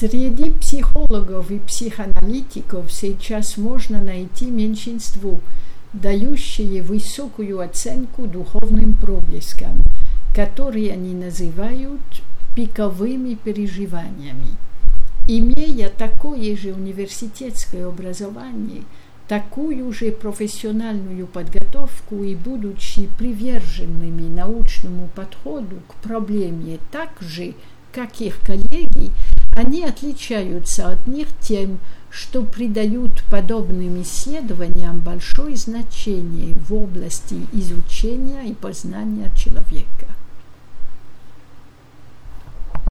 Среди психологов и психоаналитиков сейчас можно найти меньшинство, дающее высокую оценку духовным проблескам, которые они называют пиковыми переживаниями. Имея такое же университетское образование, такую же профессиональную подготовку и будучи приверженными научному подходу к проблеме так же, как их коллеги, они отличаются от них тем, что придают подобным исследованиям большое значение в области изучения и познания человека.